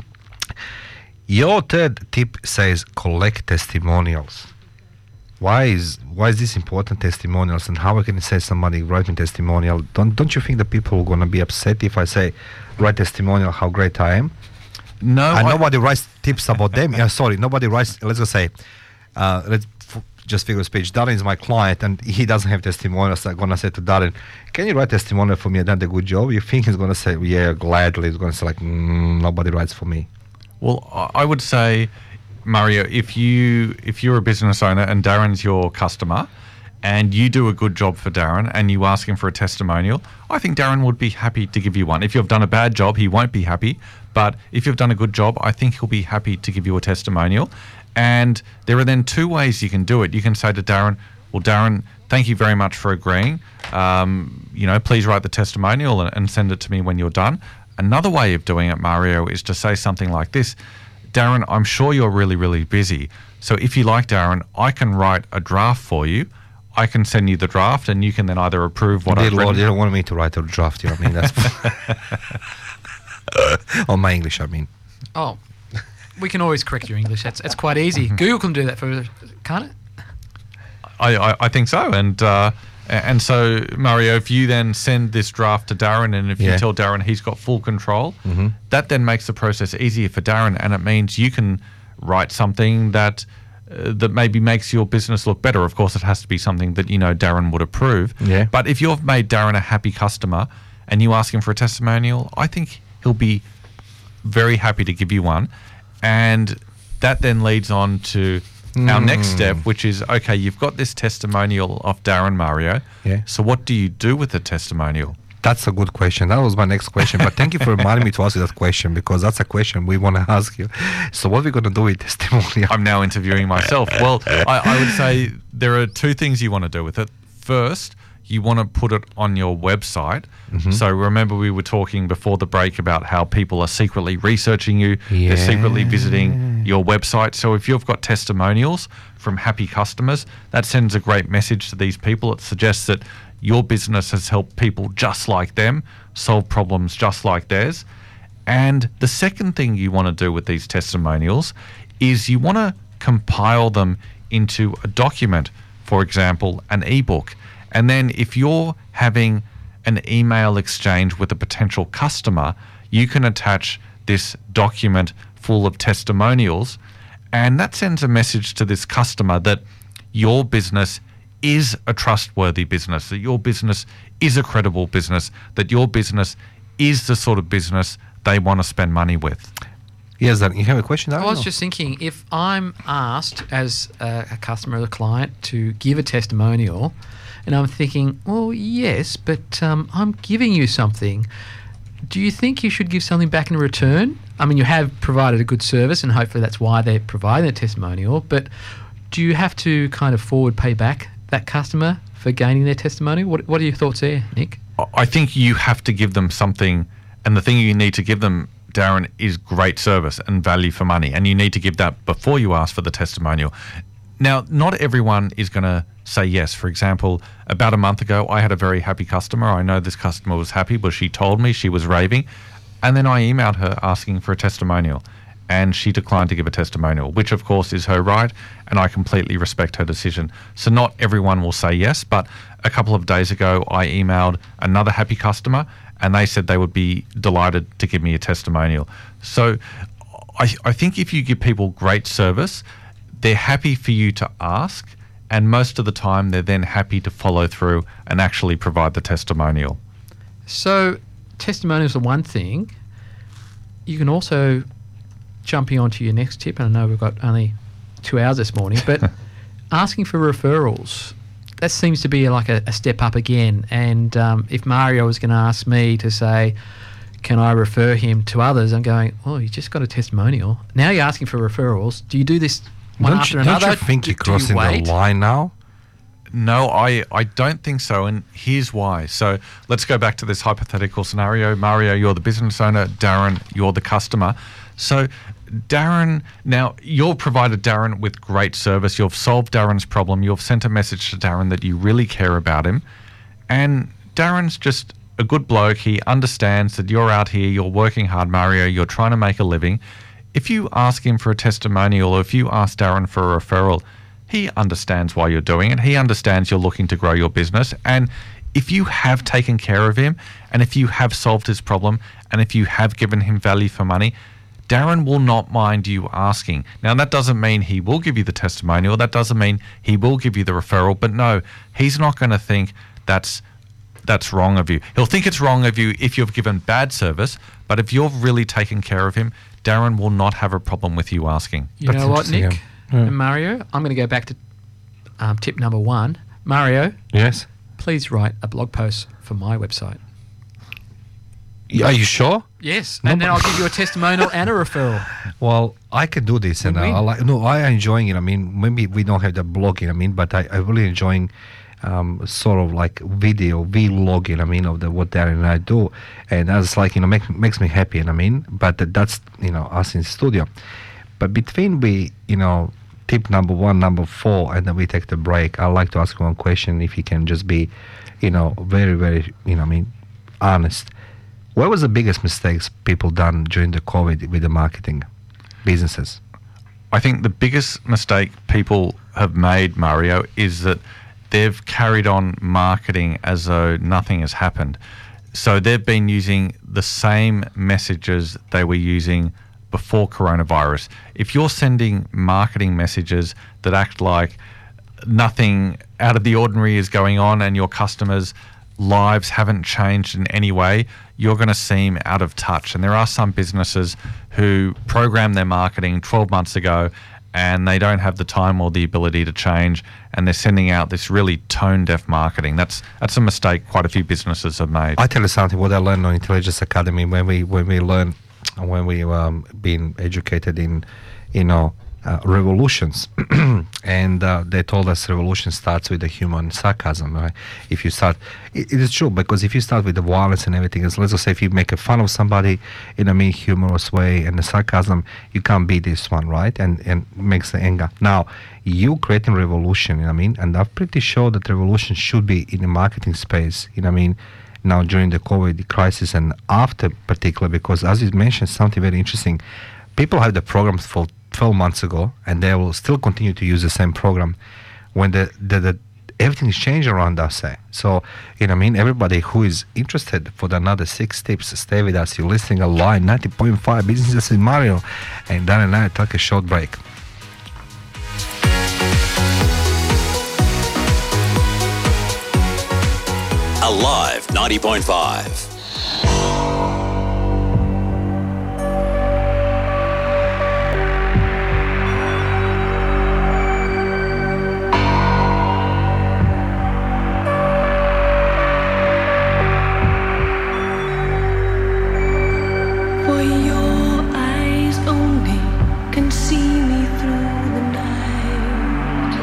Your third tip says collect testimonials. Why is why is this important, testimonials, and how I can say somebody write me testimonial? Don't don't you think that people are going to be upset if I say write testimonial how great I am? No, and I, nobody writes tips about them. Yeah, sorry, nobody writes. Let's just say, uh, let's f- just figure a speech. Darren is my client, and he doesn't have testimonials. I'm gonna say to Darren, "Can you write testimonial for me? I done a good job." You think he's gonna say, "Yeah, gladly." He's gonna say like, mm, "Nobody writes for me." Well, I would say, Mario, if you if you're a business owner and Darren's your customer, and you do a good job for Darren, and you ask him for a testimonial, I think Darren would be happy to give you one. If you've done a bad job, he won't be happy. But if you've done a good job, I think he'll be happy to give you a testimonial. And there are then two ways you can do it. You can say to Darren, well, Darren, thank you very much for agreeing. Um, you know, please write the testimonial and, and send it to me when you're done. Another way of doing it, Mario, is to say something like this. Darren, I'm sure you're really, really busy. So if you like, Darren, I can write a draft for you. I can send you the draft, and you can then either approve what I've written. You don't want me to write a draft, you know what I mean? That's on my English, I mean. Oh, we can always correct your English. It's it's quite easy. Google can do that for, can't it? I, I, I think so. And uh, and so, Mario, if you then send this draft to Darren, and if Yeah. you tell Darren he's got full control, Mm-hmm. that then makes the process easier for Darren, and it means you can write something that uh, that maybe makes your business look better. Of course, it has to be something that, you know, Darren would approve. Yeah. But if you've made Darren a happy customer and you ask him for a testimonial, I think he'll be very happy to give you one. And that then leads on to our Mm. next step, which is, okay, you've got this testimonial of Darren, Mario. Yeah. So what do you do with the testimonial? That's a good question. That was my next question. But thank you for reminding me to ask you that question, because that's a question we want to ask you. So what are we going to do with testimonial? I'm now interviewing myself. Well, I, I would say there are two things you want to do with it. First, you want to put it on your website. Mhm. So remember we were talking before the break about how people are secretly researching you. They're secretly visiting your website. So if you've got testimonials from happy customers, that sends a great message to these people. It suggests that your business has helped people just like them solve problems just like theirs. And the second thing you want to do with these testimonials is you want to compile them into a document, for example, an ebook. And then if you're having an email exchange with a potential customer, you can attach this document full of testimonials, And that sends a message to this customer that your business is a trustworthy business, that your business is a credible business, that your business is the sort of business they want to spend money with. Yes, Dan, you have a question? I was just thinking, if I'm asked as a, a customer or a client to give a testimonial, and I'm thinking, well, yes, but um, I'm giving you something, do you think you should give something back in return? I mean, you have provided a good service, and hopefully that's why they're providing a testimonial, but do you have to kind of forward pay back that customer for gaining their testimonial? What, what are your thoughts there, Nick? I think you have to give them something, and the thing you need to give them, Darren, is great service and value for money, and you need to give that before you ask for the testimonial. Now, not everyone is going to say yes. For example, about a month ago, I had a very happy customer. I know this customer was happy, but she told me she was raving, and then I emailed her asking for a testimonial, and she declined to give a testimonial, which of course is her right, and I completely respect her decision. So not everyone will say yes, but a couple of days ago, I emailed another happy customer, and they said they would be delighted to give me a testimonial. So I, I think if you give people great service, they're happy for you to ask, and most of the time they're then happy to follow through and actually provide the testimonial. So testimonials are one thing. You can also, jumping on to your next tip, and I know we've got only two hours this morning, but asking for referrals, that seems to be like a, a step up again. And um, if Mario was going to ask me to say, can I refer him to others, I'm going, oh, you just got a testimonial. Now you're asking for referrals. Do you do this one don't after you, another? Don't you think do, you're crossing the line now? No, I, I don't think so, and here's why. So let's go back to this hypothetical scenario. Mario, you're the business owner. Darren, you're the customer. So Darren, now you've provided Darren with great service. You've solved Darren's problem. You've sent a message to Darren that you really care about him. And Darren's just a good bloke. He understands that you're out here, you're working hard, Mario, you're trying to make a living. If you ask him for a testimonial, or if you ask Darren for a referral, he understands why you're doing it. He understands you're looking to grow your business. And if you have taken care of him, and if you have solved his problem, and if you have given him value for money, Darren will not mind you asking. Now, that doesn't mean he will give you the testimonial. That doesn't mean he will give you the referral. But no, he's not going to think that's that's wrong of you. He'll think it's wrong of you if you've given bad service. But if you've really taken care of him, Darren will not have a problem with you asking. You That's know what, Nick yeah. and Mario? I'm going to go back to um, tip number one. Mario, yes, please write a blog post for my website. Are you sure? Yes, and no, then I'll give you a testimonial and a referral. Well, I can do this, and I like. No, I am enjoying it. I mean, maybe we don't have the blogging. I mean, but I, I really enjoying um, sort of like video vlogging. I mean, of the what Darren and I do, and that's like you know make, makes me happy. And I mean, but that's you know us in the studio. But between we you know tip number one, number four, and then we take the break. I'd like to ask one question, if you can just be, you know, very very you know I mean, honest. What was the biggest mistakes people done during the COVID with the marketing businesses? I think the biggest mistake people have made, Mario, is that they've carried on marketing as though nothing has happened. So they've been using the same messages they were using before coronavirus. If you're sending marketing messages that act like nothing out of the ordinary is going on and your customers' lives haven't changed in any way, you're going to seem out of touch. And there are some businesses who programmed their marketing twelve months ago and they don't have the time or the ability to change, and they're sending out this really tone-deaf marketing. That's that's a mistake quite a few businesses have made. I tell you something, what I learned on Intelligence Academy when we when we learn, when we um, been educated in, you know, Uh, revolutions, and uh, they told us revolution starts with the human sarcasm. Right? If you start, it, it is true, because if you start with the violence and everything else, let's just say if you make a fun of somebody in a mean, humorous way and the sarcasm, you can't beat this one, right? And and makes the anger. Now you creating revolution, you know what I mean? And I'm pretty sure that revolution should be in the marketing space, you know what I mean? Now during the COVID crisis and after, particularly, because as you mentioned something very interesting, people have the programs for twelve months ago, and they will still continue to use the same program when the, the, the everything is changing around us. Eh? So, you know what I mean? Everybody who is interested for the another six tips, stay with us. You're listening a line ninety point five Business in Mario, and Dan and I take a short break. Alive ninety point five. For your eyes only can see me through the night.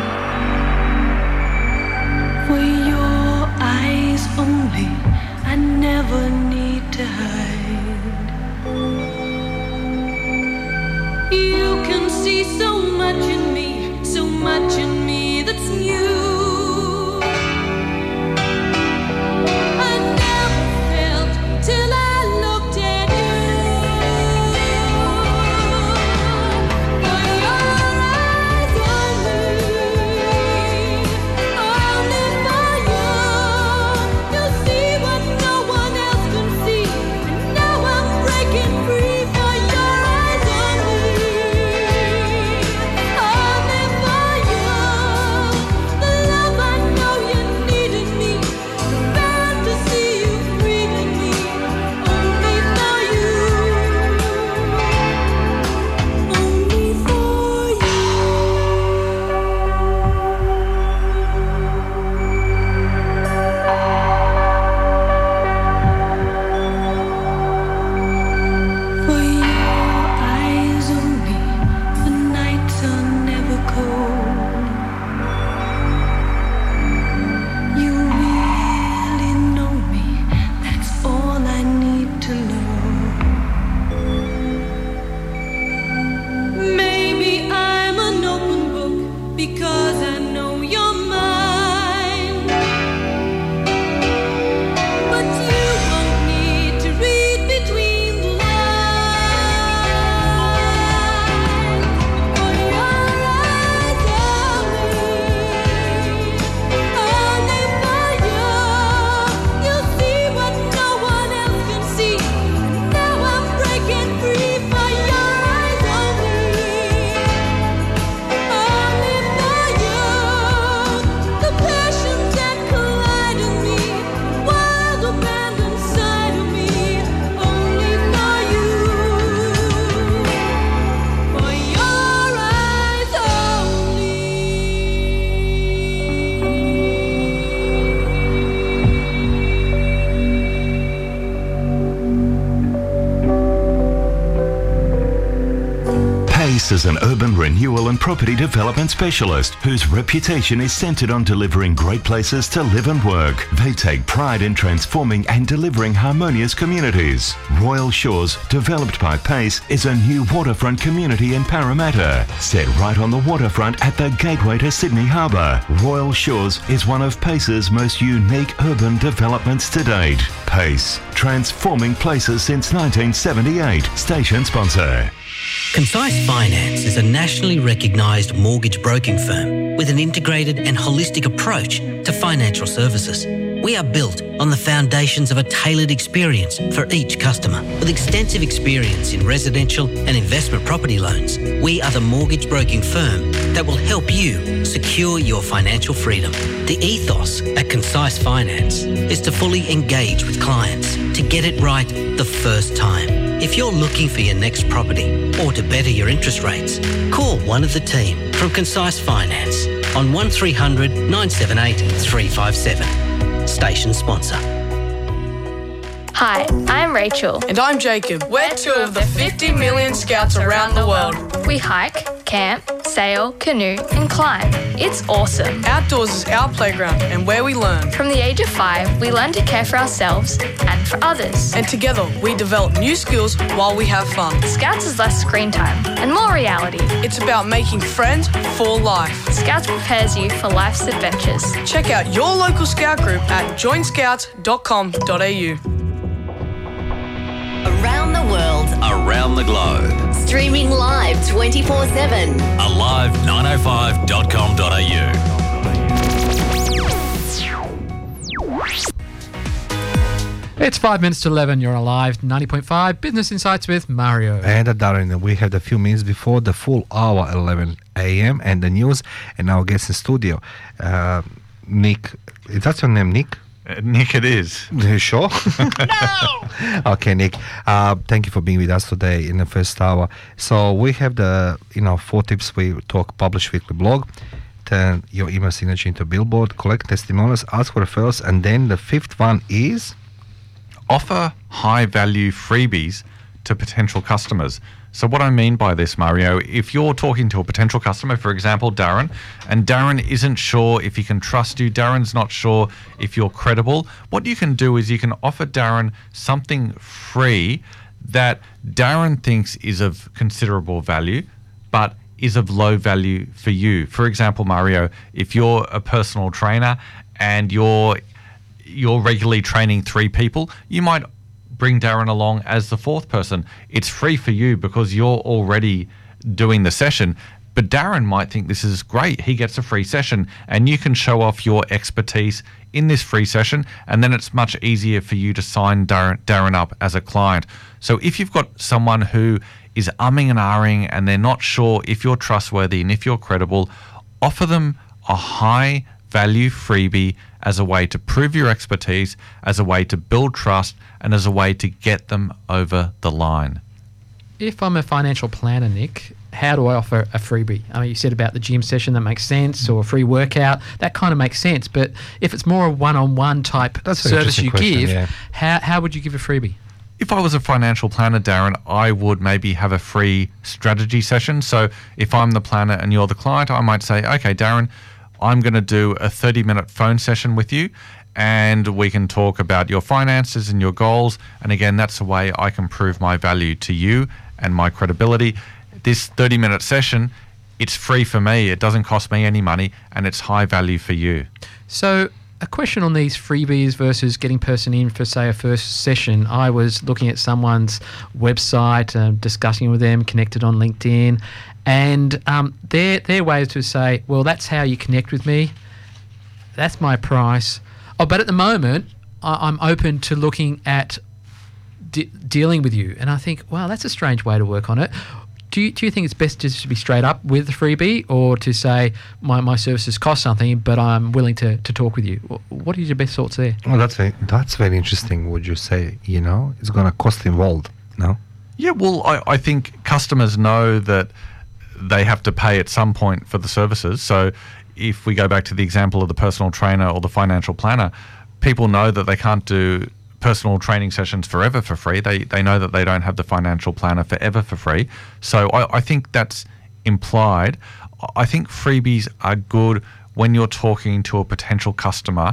For your eyes only, I never need to hide. You can see so much in me, so much in me that's new. I never felt till I looked at you. For your eyes only, only for you. You'll see what no one else can see. And now I'm breaking free for your eyes only, only for you. The love I know you need in me, the fantasy you breathe in me, only for you, only for you. For your eyes only, the nights are never cold. You really know me, that's all I need to know. Maybe I'm an open book because I know you're mine. But you won't need to read between the lines. For your eyes only, only for you. You'll see what no one else can see. And now I'm breaking free for your eyes only, only for you. The passions that collide in me, wild abandon inside of me, only for you. For your eyes only. Pace is an urban renewal and property development specialist whose reputation is centred on delivering great places to live and work. They take pride in transforming and delivering harmonious communities. Royal Shores, developed by Pace, is a new waterfront community in Parramatta, set right on the waterfront at the gateway to Sydney Harbour. Royal Shores is one of Pace's most unique urban developments to date. Pace, transforming places since nineteen seventy-eight. Station sponsor. Concise Finance is a nationally recognised mortgage broking firm with an integrated and holistic approach to financial services. We are built on the foundations of a tailored experience for each customer. With extensive experience in residential and investment property loans, we are the mortgage broking firm that will help you secure your financial freedom. The ethos at Concise Finance is to fully engage with clients to get it right the first time. If you're looking for your next property or to better your interest rates, call one of the team from Concise Finance on one three hundred nine seven eight three five seven. Station sponsor. Hi, I'm Rachel. And I'm Jacob. We're two of the fifty million scouts around the world. We hike, camp, sail, canoe, and climb. It's awesome. Outdoors is our playground and where we learn. From the age of five, we learn to care for ourselves and for others. And together, we develop new skills while we have fun. Scouts is less screen time and more reality. It's about making friends for life. Scouts prepares you for life's adventures. Check out your local scout group at join scouts dot com dot a u. Around the world, Around the globe. streaming live twenty-four seven. alive nine oh five dot com dot a u. It's five minutes to eleven. You're on Alive ninety point five Business Insights with Mario. And uh, Darren, we have a few minutes before the full hour, eleven a.m. and the news. And our guest in studio, uh, Nick. Is that your name, Nick? Uh, Nick, it is. You sure? No! Okay, Nick. Uh, thank you for being with us today in the first hour. So we have the, you know, four tips we talk, publish weekly blog, turn your email signature into a billboard, collect testimonials, ask for referrals, and then the fifth one is? Offer high-value freebies to potential customers. So what I mean by this, Mario, if you're talking to a potential customer, for example, Darren, and Darren isn't sure if he can trust you, Darren's not sure if you're credible, what you can do is you can offer Darren something free that Darren thinks is of considerable value, but is of low value for you. For example, Mario, if you're a personal trainer and you're you're regularly training three people, you might bring Darren along as the fourth person. It's free for you because you're already doing the session, but Darren might think this is great. He gets a free session and you can show off your expertise in this free session, and then it's much easier for you to sign Darren, Darren up as a client. So if you've got someone who is umming and ahhing and they're not sure if you're trustworthy and if you're credible, offer them a high value freebie as a way to prove your expertise, as a way to build trust, and as a way to get them over the line. If I'm a financial planner, Nick, how do I offer a freebie? I mean, you said about the gym session, that makes sense, or a free workout, that kind of makes sense. But if it's more a one-on-one type That's an service interesting you question, give, yeah. how, how would you give a freebie? If I was a financial planner, Darren, I would maybe have a free strategy session. So if I'm the planner and you're the client, I might say, okay, Darren, I'm going to do a thirty minute phone session with you and we can talk about your finances and your goals. And again, that's a way I can prove my value to you and my credibility. This thirty minute session, it's free for me. It doesn't cost me any money and it's high value for you. So a question on these freebies versus getting person in for, say, a first session. I was looking at someone's website, um, discussing with them, connected on LinkedIn, and um, their their way is to say, well, that's how you connect with me. That's my price. Oh, but at the moment, I, I'm open to looking at de- dealing with you. And I think, wow, that's a strange way to work on it. Do you, do you think it's best just to be straight up with the freebie, or to say my, my services cost something, but I'm willing to, to talk with you? What are your best thoughts there? Well, that's very, that's very interesting. Would you say, you know, it's going to cost involved, no? Yeah, well, I, I think customers know that they have to pay at some point for the services. So if we go back to the example of the personal trainer or the financial planner, people know that they can't do personal training sessions forever for free. They they know that they don't have the financial planner forever for free. So I, I think that's implied. I think freebies are good when you're talking to a potential customer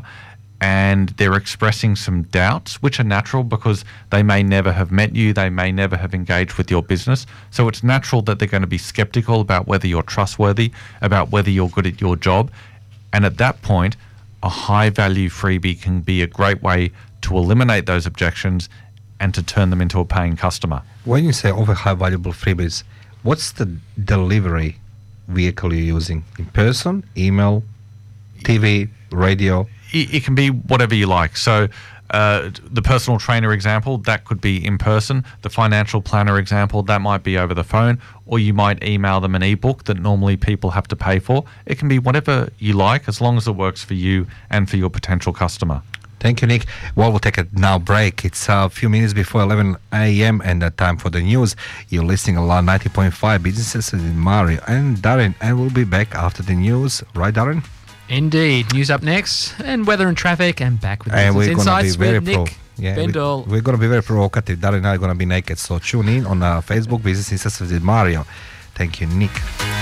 and they're expressing some doubts, which are natural because they may never have met you, they may never have engaged with your business. So it's natural that they're going to be skeptical about whether you're trustworthy, about whether you're good at your job. And at that point, a high value freebie can be a great way to eliminate those objections and to turn them into a paying customer. When you say over high valuable freebies, what's the delivery vehicle you're using? In person, email, T V, radio? It, it can be whatever you like. So uh, the personal trainer example, that could be in person. The financial planner example, that might be over the phone, or you might email them an ebook that normally people have to pay for. It can be whatever you like, as long as it works for you and for your potential customer. Thank you, Nick. Well, we'll take a now break. It's a few minutes before eleven a.m. and the time for the news. You're listening a lot ninety point five Businesses with Mario and Darren, and we'll be back after the news. Right, Darren? Indeed. News up next, and weather and traffic, and back with And Business we're going to be Insights very with pro. Nick Yeah, Bendel. we, we're going to be very provocative. Darren and I are going to be naked. So tune in on uh, Facebook, Business Insights with Mario. Thank you, Nick.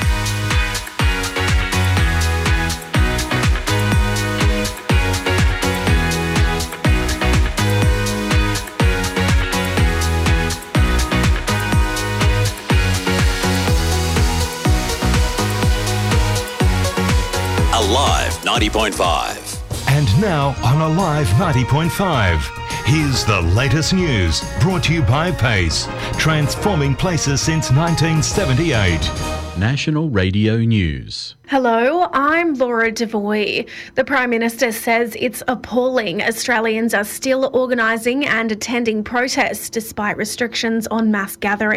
Alive ninety point five. And now on Alive ninety point five, here's the latest news brought to you by Pace, transforming places since nineteen seventy-eight. National Radio News. Hello, I'm Laura Devoy. The Prime Minister says it's appalling Australians are still organising and attending protests despite restrictions on mass gatherings.